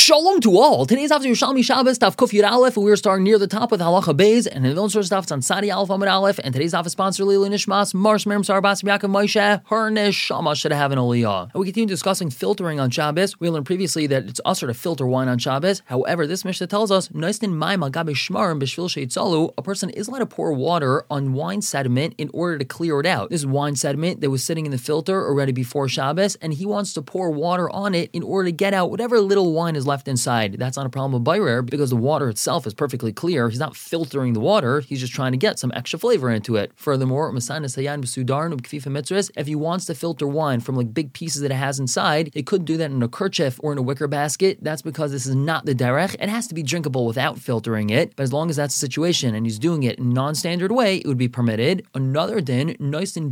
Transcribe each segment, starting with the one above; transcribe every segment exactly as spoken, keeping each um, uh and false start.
Shalom to all. Today's after Yerushalmi Shabbos, Tav Kuf Yud Aleph, and we're starting near the top with Halacha Beis, and the Vilna Source Daf on Sadi Aleph Amud Aleph, and today's Daf is sponsored Lili Nishmas, Marsh Miriam Sarbas Yaakov Moshe, her Neshama should have an Aliyah. And we continue discussing filtering on Shabbos. We learned previously that it's usher to filter wine on Shabbos. However, this Mishnah tells us, Noistin Maim Al Gabe Shmarim B'Shvil Sheitzalu, a person is allowed to pour water on wine sediment in order to clear it out. This is wine sediment that was sitting in the filter already before Shabbos, and he wants to pour water on it in order to get out whatever little wine is left inside. That's not a problem with Bayrer because the water itself is perfectly clear. He's not filtering the water. He's just trying to get some extra flavor into it. Furthermore, if he wants to filter wine from like big pieces that it has inside, he could do that in a kerchief or in a wicker basket. That's because this is not the derech. It has to be drinkable without filtering it. But as long as that's the situation and he's doing it in a non-standard way, it would be permitted. Another din, a person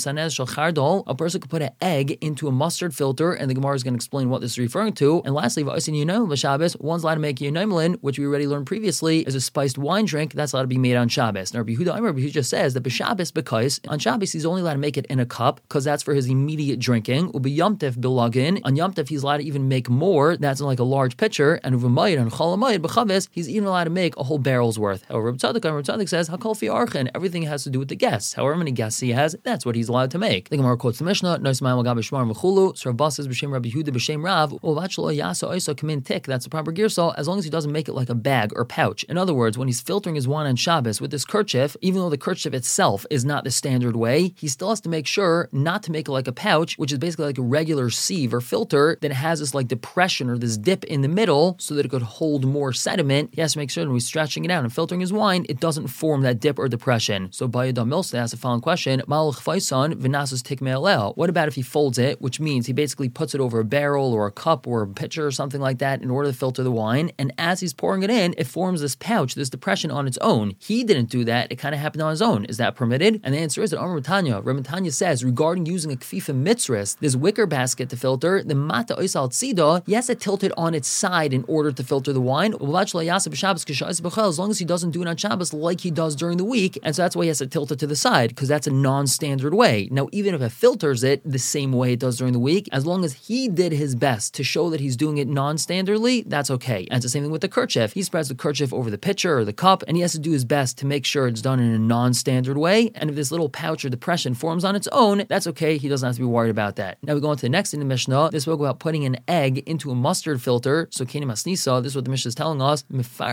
could put an egg into a mustard filter, and the Gemara is going to explain what this is referring to. And lastly, Shabbos, one's allowed to make Yonaimlin, which we already learned previously, is a spiced wine drink that's allowed to be made on Shabbos. Now, Rabbi Yehuda Rabbi Yehuda just says that b'Shabbos, because on Shabbos he's only allowed to make it in a cup, because that's for his immediate drinking. Ubi Yom Tov bilagin, on Yom Tov he's allowed to even make more. That's in like a large pitcher. And Uvamayid and Chalamayid b'Chavis, he's even allowed to make a whole barrel's worth. However, Reb Tzadok and Reb Tzadok says Hakol fi archen, everything has to do with the guests. However many guests he has, that's what he's allowed to make. The Gemara quotes the Mishnah, Nois Ma'am Al Gabe Shmar V'chulu. So Rav Bas says b'Shem Rabbi Yehuda b'Shem Rav, Uvatshlo Yasa Oisa Kamin Tik. That's the proper girsal, as long as he doesn't make it like a bag or pouch. In other words, when he's filtering his wine on Shabbos with this kerchief, even though the kerchief itself is not the standard way, he still has to make sure not to make it like a pouch, which is basically like a regular sieve or filter that has this like depression or this dip in the middle so that it could hold more sediment. He has to make sure when he's stretching it out and filtering his wine, it doesn't form that dip or depression. So Bayadam Milsa asks the following question, Malach Faisan Vinasus Tikme'elel. What about if he folds it, which means he basically puts it over a barrel or a cup or a pitcher or something like that in order to filter the wine, and as he's pouring it in, it forms this pouch, this depression on its own. He didn't do that. It kind of happened on his own. Is that permitted? And the answer is that Amar Tanya, Rabbi Tanya says, regarding using a kfifa mitzris, this wicker basket to filter, the mata oisal tzida, he has to tilt it on its side in order to filter the wine, as long as he doesn't do it on Shabbos like he does during the week, and so that's why he has to tilt it to the side, because that's a non-standard way. Now, even if it filters it the same way it does during the week, as long as he did his best to show that he's doing it non-standardly, that's okay. And it's the same thing with the kerchief. He spreads the kerchief over the pitcher or the cup, and he has to do his best to make sure it's done in a non-standard way. And if this little pouch or depression forms on its own, that's okay. He doesn't have to be worried about that. Now we go on to the next in the Mishnah. This spoke about putting an egg into a mustard filter. So Keni Masnisa, this is what the Mishnah is telling us.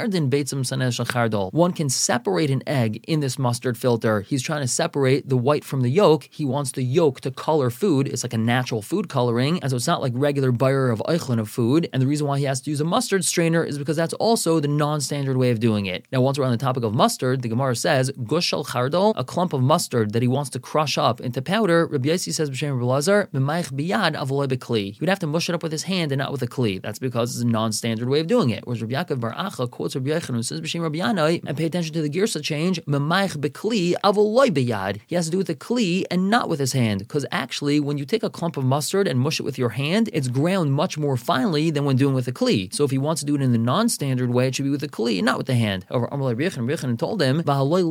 One can separate an egg in this mustard filter. He's trying to separate the white from the yolk. He wants the yolk to color food. It's like a natural food coloring, and so it's not like regular buyer of eichlin of food. And the reason why he has to use a mustard strainer is because that's also the non-standard way of doing it. Now, once we're on the topic of mustard, the Gemara says, Gush shel chardal, a clump of mustard that he wants to crush up into powder. Rabbi Yossi says, B'Shem Rabbi Lazar, B'mayich biyad avolei b'kli. He would have to mush it up with his hand and not with a kli. That's because it's a non-standard way of doing it. Whereas Rabbi Yaakov Bar Acha quotes Rabbi Yochanan and says, B'Shem Rabbi Yanai, and pay attention to the girsa change, B'mayich b'kli avolei biyad. He has to do with the kli and not with his hand, because actually, when you take a clump of mustard and mush it with your hand, it's ground much more finely than when doing with a kli. So if he wants to do it in the non-standard way, it should be with the kli and not with the hand. However, Amalei Rechon Rechon told him,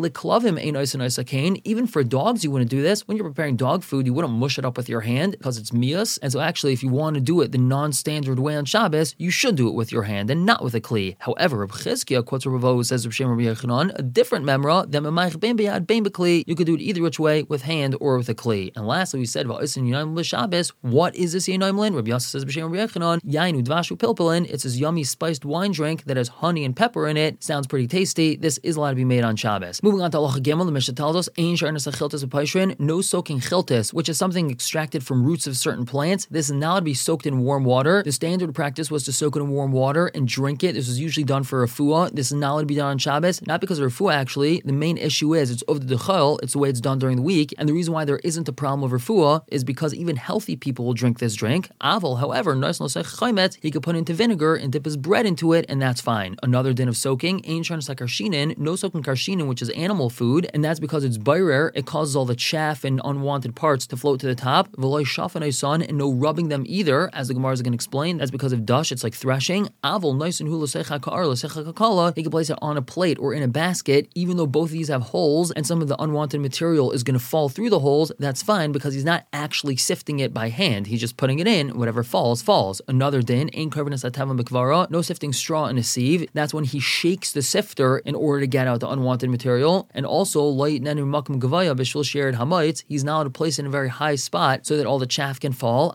even for dogs, you wouldn't do this. When you're preparing dog food, you wouldn't mush it up with your hand because it's mias. And so actually, if you want to do it the non-standard way on Shabbos, you should do it with your hand and not with a kli. However, Reb Chizkiah quotes Rav Avo, says Reb Shem Rabbi Yechanan, a different memra than Memayich ben biyad ben b'kli. You could do it either which way, with hand or with a kli. And lastly, we said about Isin Yinaim l'Shabbos. What is this Yinaim lin? Rabbi Yossi says B'Shem Rabbi Yechanan, Yainu Dvashu Pilpilin. It's this yummy spiced wine drink that has honey and pepper in it. Sounds pretty tasty. This is allowed to be made on Shabbos. Moving on to Halacha Gimel, the Mishnah tells us, Ein sharnas achiltis u'paishrin, no soaking chiltis, which is something extracted from roots of certain plants. This is now to be soaked in warm water. The standard practice was to soak it in warm water and drink it. This was usually done for refuah. This is not allowed to be done on Shabbos, not because of refuah actually. The main issue is it's over the dechol. It's the way it's done during the week, and the reason why there isn't a problem of refuah is because even healthy people will drink this drink. Aval, however, he could put into vinegar and dip his bread into it, and that's fine. Another din of soaking, Ein sharnas karshinin, no soaking karshinin, which is animal food, and that's because it's bayrer. It causes all the chaff and unwanted parts to float to the top. V'loy shafanay son, and no rubbing them either, as the Gemara is going to explain. That's because of dush. It's like threshing. Aval nice and hu l'secha ka'ar l'secha kakala. He can place it on a plate or in a basket, even though both of these have holes, and some of the unwanted material is going to fall through the holes. That's fine because he's not actually sifting it by hand. He's just putting it in. Whatever falls, falls. Another din, Ein karban no sifting straw in a sieve. That's when he shakes the sifter in order to get out the unwanted material. And also, he's not allowed to place it in a very high spot so that all the chaff can fall.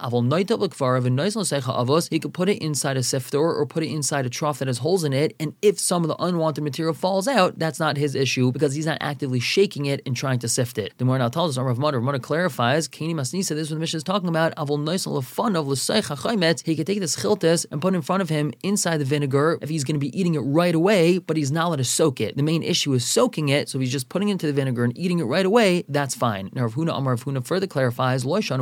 He could put it inside a sifter or put it inside a trough that has holes in it, and if some of the unwanted material falls out, that's not his issue because he's not actively shaking it and trying to sift it. The Gemara now tells us, Rav Mada, Rav Mada clarifies, Kani Masnisa, this is what the Mishnah is talking about. He could take this chiltis and put it in front of him inside the vinegar if he's going to be eating it right away, but he's not allowed to soak it. The main issue is soaking it, so if he's just putting it into the vinegar and eating it right away, that's fine. Now Rav Huna Amar Rav Huna further clarifies,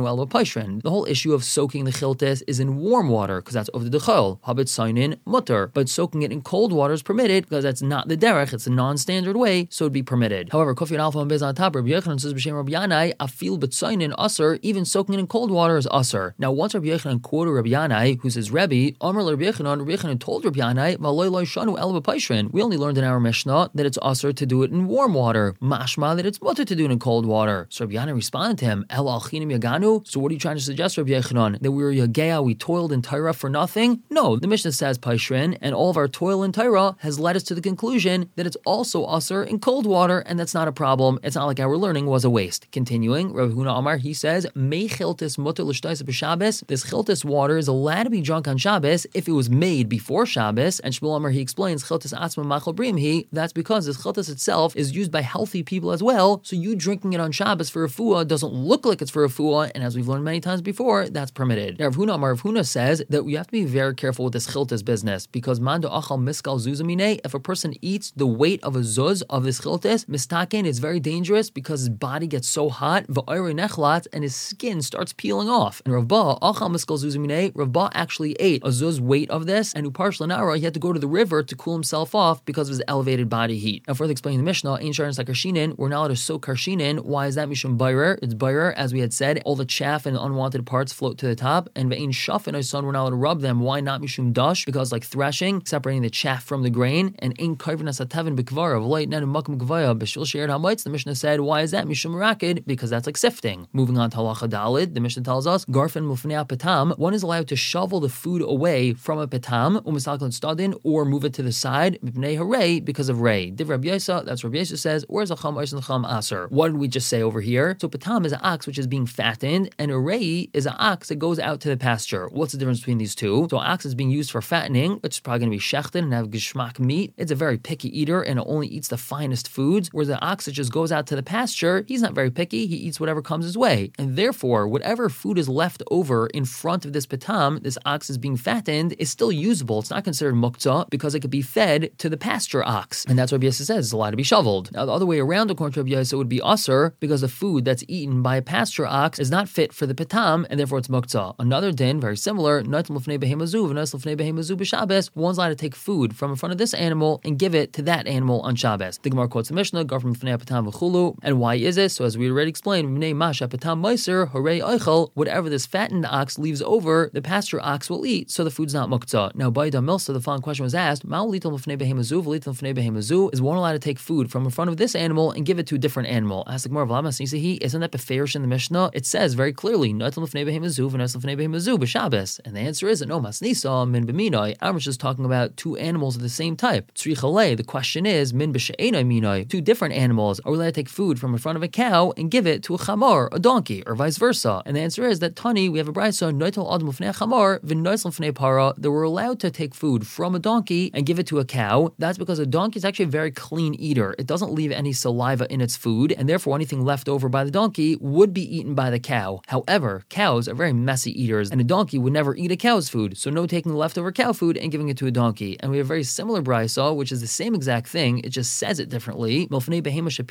the whole issue of soaking the chiltis is in warm water, because that's over the dechol. Habit sainin mutter, but soaking it in cold water is permitted because that's not the derech; it's a non-standard way, so it'd be permitted. However, Kofi and Alpha and Bez on top, Rabbi Yochanan says b'shem Rabbi Yanai, afil b'tsainin aser, even soaking it in cold water is aser. Now, once Rabbi Yochanan quoted Rabbi Yanai, who says Rebbe, Amar Rabbi Yochanan, Rabbi Yochanan told Rabbi Yanai, Maloi loy shanu el b'paishrin. We only learned in our Mishnah that it's aser to do it in warm water, mashma that it's mutter to do it in cold water. So Rabbi Yanai responded to him, El alchinim yaganu. So what are you trying to suggest, Rabbi Yochanan? That we were yagea, we toiled in Torah for nothing? No, the Mishnah says paishrin, and all of our toil in Torah has led us to the conclusion that it's also aser in cold water, and that's not a problem. It's not like our learning was a waste. Continuing, Rabbi Huna Amar, he says, Mei chiltis mutter l'shtais b'Shabbos. This chiltis water is allowed to be drunk on Shabbos if it was made before Shabbos. And Shmuel Amar, he explains, chiltis atzma machal brim he. That's because this chiltis itself is used by healthy people as well. So you drinking it on Shabbos for refuah doesn't look like it's for refuah, and as we've learned many times before, that's permitted. Now, Rav Huna Amar, Rav Huna says that we have to be very careful with this chiltis business because mando achal miskal zuzamine. If a person eats the weight of a zuz of this chiltis, mistaken, it's very dangerous because his body gets so hot, v'ayre nechlat, and his skin starts peeling off. And Rav Ba achal miskal zuzamine, Rav Ba actually ate a zuz weight of this, and upar shlanara, he had to go to the river to cool himself off because of his elevated body heat. Now, further explaining the Mishnah, ein sharon sakarshinin, we're not allowed to soak karshinin. Why is that? Mishum bayrer. It's bayrer, as we had said, all the chaff and the unwanted parts float to the top, and ve'in shafin son, we're not allowed to rub them. Why not? Mishum dash, because like threshing, separating the chaff from the grain, and in kayvin asatevin b'kvara v'light nan makom gvaya b'shil she'er ha'mitz. The Mishnah said, why is that? Mishum rakid, because that's like sifting. Moving on to halacha dalid, the Mishnah tells us, garfin mufnei petam, one is allowed to shovel the food away from a petam, u'misakon stadin, or move it to the side, mipnei hooray, because of ray. Div Rabbi Yisa, that's what Rabbi Yisa says, or is a cham ois cham aser. What did we just say over here? So petam is an ox which is being fattened, and a ray is an ox that goes out to the pasture. What's the difference between these two? So ox is being used for fattening, which is probably going to be shechted and have geschmack meat. It's a very picky eater and it only eats the finest foods, whereas the ox that just goes out to the pasture, he's not very picky, he eats whatever comes his way. And therefore, whatever food is left over in front of this petam, this ox is being fattened, is still usable. It's not considered muktzah because it could be fed to the pasture ox. And that's what Rabbi Yossi says, it's allowed to be shoveled. Now, the other way around, according to Rabbi Yossi, it would be aser because the food that's eaten by a pasture ox is not fit for the petam, and therefore it's muktzah. Another din, very similar, one's allowed to take food from in front of this animal and give it to that animal on Shabbos. The Gemara quotes the Mishnah, and why is this? So as we already explained, whatever this fattened ox leaves over, the pasture ox will eat, so the food's not muktzah. Now, by Milsa, the following question was asked, is one allowed to take food from in front of this animal and give it to a different animal? Ask the Gemara, isn't that beferish in the Mishnah? It says very clearly, and the answer is no, masnisa min b'minai. I'm just talking about two animals of the same type. The question is, min b'she'enai minai, two different animals. Are we allowed to take food from in front of a cow and give it to a chamar, a donkey, or vice versa? And the answer is that Tani, we have a brayso, noitel adam l'fnei chamar, v'noisel l'fnei para, that we're allowed to take food from a donkey and give it to a cow. That's because a donkey is actually a very clean eater. It doesn't leave any saliva in its food, and therefore anything left over by the donkey would be eaten by the cow. However, cows are very messy eaters, and a donkey would never eat a cow's food, so no taking the leftover cow food and giving it to a donkey. And we have a very similar brayso, which is the same exact thing, it just says it differently. We can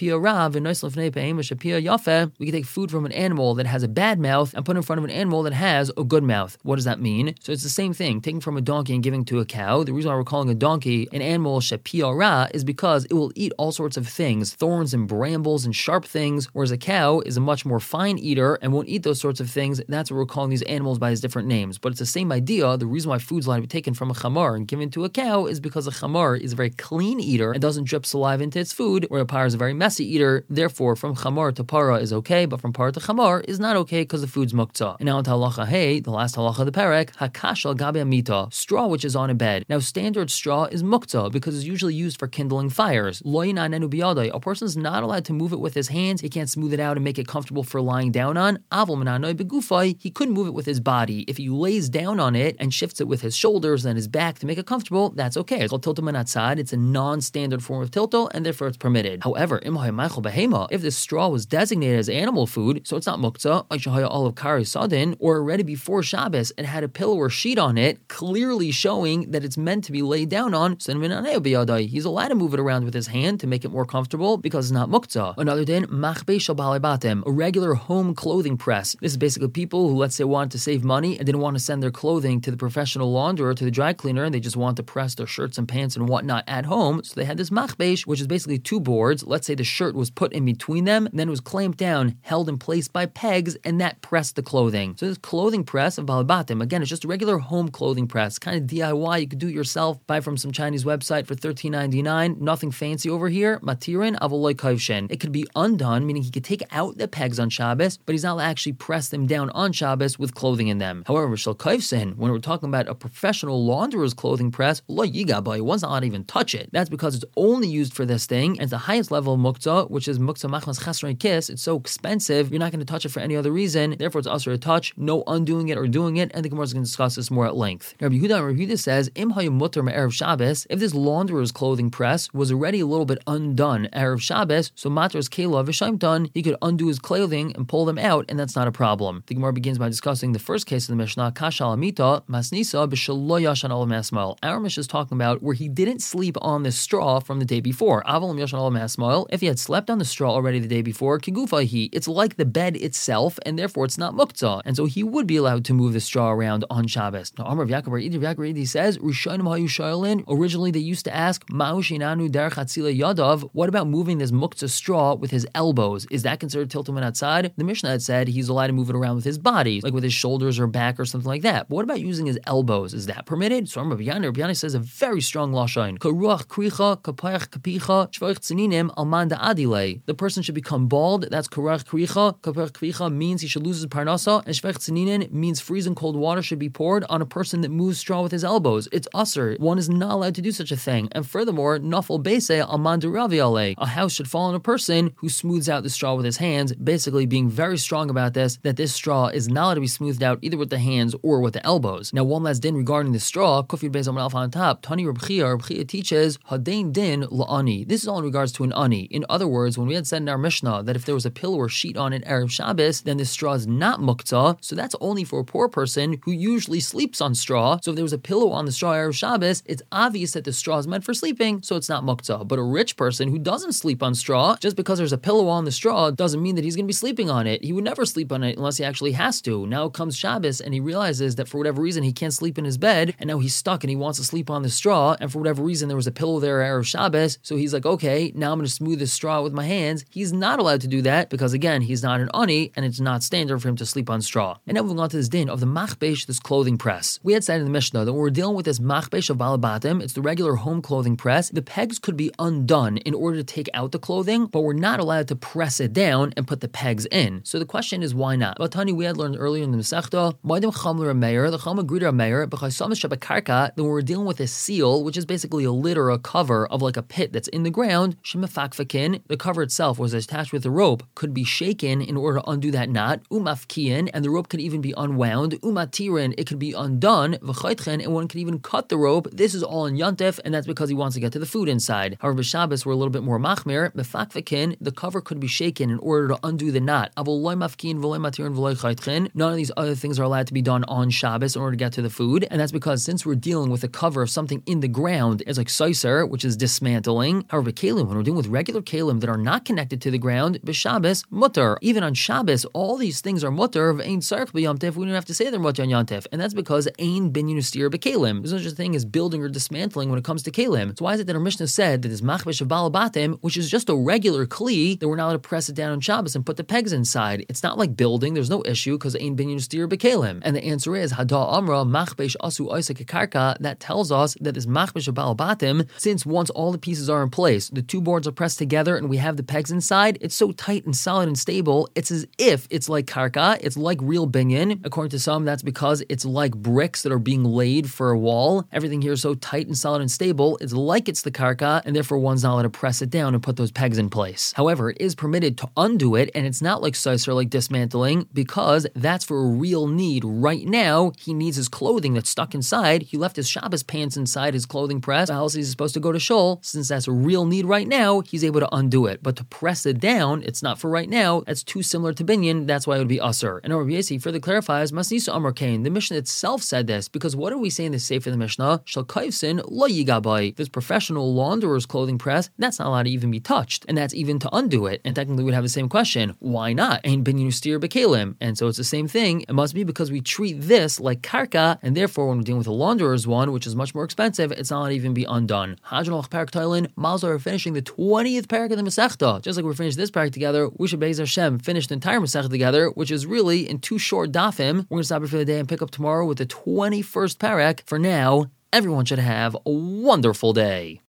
take food from an animal that has a bad mouth and put it in front of an animal that has a good mouth. What does that mean? So it's the same thing, taking from a donkey and giving to a cow. The reason why we're calling a donkey an animal shapia ra is because it will eat all sorts of things, thorns and brambles and sharp things, whereas a cow is a much more fine eater and won't eat those sorts of things. That's what we're calling these animals by these different names. But it's the same idea. The reason why food's allowed to be taken from a chamar and given to a cow is because a chamar is a very clean eater and doesn't drip saliva into its food, where a para is a very messy eater. Therefore, from chamar to para is okay, but from para to chamar is not okay because the food's muktzah. And now into halacha hey, the last halacha of the perek, hakashal gabi alei mita, straw which is on a bed. Now standard straw is mukta because it's usually used for kindling fires. Lo yinanenu biyadai, a person's not allowed to move it with his hands, he can't smooth it out and make it comfortable for lying down on. Aval minanoi begufai, he couldn't move it with his body. If he lays down on it and shifts it with his shoulders and his back to make it comfortable, that's okay. It's called tiltul minatzad. It's a non-standard form of tiltul and therefore it's permitted. However, if this straw was designated as animal food, so it's not mukta, olive kari sadin, or already before Shabbos it had a pillow or sheet on it, clearly showing that it's meant to be laid down on, so he's allowed to move it around with his hand to make it more comfortable because it's not mukta. Another din, machbe shel balei batim, a regular home clothing press. This is basically people who, let's say, wanted to save money and didn't want to send their clothing to the professional launderer, to the dry cleaner, and they just want to press their shirts and pants and whatnot at home. So they had this machbesh, which is basically two boards. Let's say the shirt was put in between them, and then it was clamped down, held in place by pegs, and that pressed the clothing. So this clothing press of balei batim, again, it's just a regular home clothing press, kind of D I Y. You could do it yourself, buy from some Chinese website for thirteen ninety-nine. Nothing fancy over here. Matirin avoloi kaivshin. It could be undone, meaning he could take out the pegs on Shabbos, but he's not allowed to actually press them down on Shabbos with clothing in them. However, shel kaivsin, when we're talking about a professional launderer's clothing press, lo yigabai, one's not allowed to even touch it. That's because it's only used for this thing, and it's the highest level of mukta, which is mukta machmas chesron kiss. It's so expensive, you're not going to touch it for any other reason. Therefore, it's usher to touch, no undoing it or doing it, and the Gemara is going to discuss this more at length. Rabbi Yehuda, Rabbi Yehuda says, Im hayom mutter me'erev Shabbos, if this launderer's clothing press was already a little bit undone erev Shabbos, so matar's kela v'shaimtan, he could undo his clothing and pull them out, and that's not a problem. The Gemara begins by discussing the first case of the Mishnah, kashal amita masnisa b'shelo yashan olam hasmael. Our Mishnah is talking about where he didn't sleep on the straw from the day before. Avalim yashan olam hasmael. If he had slept on the straw already the day before, kigufahi, it's like the bed itself, and therefore it's not mukta, and so he would be allowed to move the straw around on Shabbos. Now, Amar Yaakov Bar Idi Yaakov Idi says, Rishonim hayu shailin. Originally, they used to ask, Ma'u shinanu derech hatzila yadav. What about moving this mukta straw with his elbows? Is that considered tiltul minatzad? The Mishnah had said he's allowed to move it around with his body, like with his shoulders or back or something like that. But what about using his elbows? Is that permitted? So Rabbi Yana, Rabbi Yana says a very strong lashon. Karuach kricha kapayach kapicha shvoich tzininim almanda adile. The person should become bald. That's karuach kricha. Kapayach kricha means he should lose his parnasa, and shvoich tzininim means freezing cold water should be poured on a person that moves straw with his elbows. It's usher. One is not allowed to do such a thing. And furthermore, nafal beise almanda raviale. A house should fall on a person who smooths out the straw with his hands, basically being very strong about this, that this straw is not allowed to be smoothed out either with the hands or with the elbows. Now, one last din regarding the straw, Kufir Beis Amar Alpha on top, Tani Reb Chia, Reb Chia teaches, Hadain din la'ani. This is all in regards to an ani. In other words, when we had said in our Mishnah that if there was a pillow or sheet on it erev Shabbos, then this straw is not mukta, so that's only for a poor person who usually sleeps on straw. So if there was a pillow on the straw erev Shabbos, it's obvious that the straw is meant for sleeping, so it's not mukta. But a rich person who doesn't sleep on straw, just because there's a pillow on the straw doesn't mean that he's going to be sleeping on it. He would never sleep on it unless he actually has to. Now comes Shabbos and he realizes that for whatever reason he can't sleep in his bed, and now he's stuck and he wants to sleep on the straw, and for whatever reason there was a pillow there erev Shabbos, so he's like, okay, now I'm going to smooth this straw with my hands. He's not allowed to do that because again, he's not an ani and it's not standard for him to sleep on straw. And now moving on to this din of the machbesh, this clothing press. We had said in the Mishnah that when we're dealing with this machbesh of balei batim, it's the regular home clothing press. The pegs could be undone in order to take out the clothing, but we're not allowed to press it down and put the pegs in. So the question is, why not? Batani, we had learned earlier in the Masechta, the Chum agreed on Meir, that when we're dealing with a seal, which is basically a lid or a cover of like a pit that's in the ground, the cover itself was attached with a rope, could be shaken in order to undo that knot, umafkiyin, and the rope could even be unwound, umatirin, it could be undone, and one could even cut the rope. This is all in Yontif, and that's because he wants to get to the food inside. However, B'Shabbos we're a little bit more machmir, the cover could be shaken in order to undo the knot. None of these other things are allowed to be done on Shabbos in order to get to the food, and that's because since we're dealing with a cover of something in the ground, it's like soiser, which is dismantling. However, kalim, when we're dealing with regular kalim that are not connected to the ground, b'Shabbos mutter. Even on Shabbos, all these things are mutter of ein sarch b'yamtif. We don't have to say they're mutter on yantif, and that's because ein bin yunustir b'kalim. There's no such thing as building or dismantling when it comes to kalim. So why is it that our Mishnah said that this machbesh of balei batim, which is just a regular kli, that we're not allowed to press it down on Shabbos and put the pegs inside? It's not like building. There's no issue because ein bin yunustir b'kalim. And the answer is hada amra machbesh asu oisek karka. That tells us that this machbesh of balei batim, since once all the pieces are in place, the two boards are pressed together and we have the pegs inside, it's so tight and solid and stable, it's as if it's like karka, it's like real binyan. According to some, that's because it's like brick bricks that are being laid for a wall. Everything here is so tight and solid and stable, it's like it's the karka, and therefore one's not allowed to press it down and put those pegs in place. However, it is permitted to undo it, and it's not like seiser, like dismantling, because that's for a real need. Right now, he needs his clothing that's stuck inside. He left his Shabbos pants inside his clothing press. How else is he supposed to go to shul? Since that's a real need right now, he's able to undo it. But to press it down, it's not for right now. That's too similar to binyan. That's why it would be usher. And Rabbi Yossi further clarifies, Masnisa Amar Kain. The Mishnah itself said this, because what do we say in the Sefer of the Mishnah? Shal kaivsin lo yigabai. This professional launderer's clothing press, that's not allowed to even be touched. And that's even to undo it. And technically we'd have the same question. Why not? Ain't binyan ustir bekalim. And so it's the same thing. It must be because we treat this like karka, and therefore when we're dealing with a launderer's one, which is much more expensive, it's not even be undone. Hajjan al parak Toilin, Malzah are finishing the twentieth parak of the Masechta. Just like we're finished this parak together, we should Be'ez Hashem finish the entire Masechta together, which is really in two short dafim. We're going to stop here for the day and pick up tomorrow with the twenty-first parak. For now, everyone should have a wonderful day.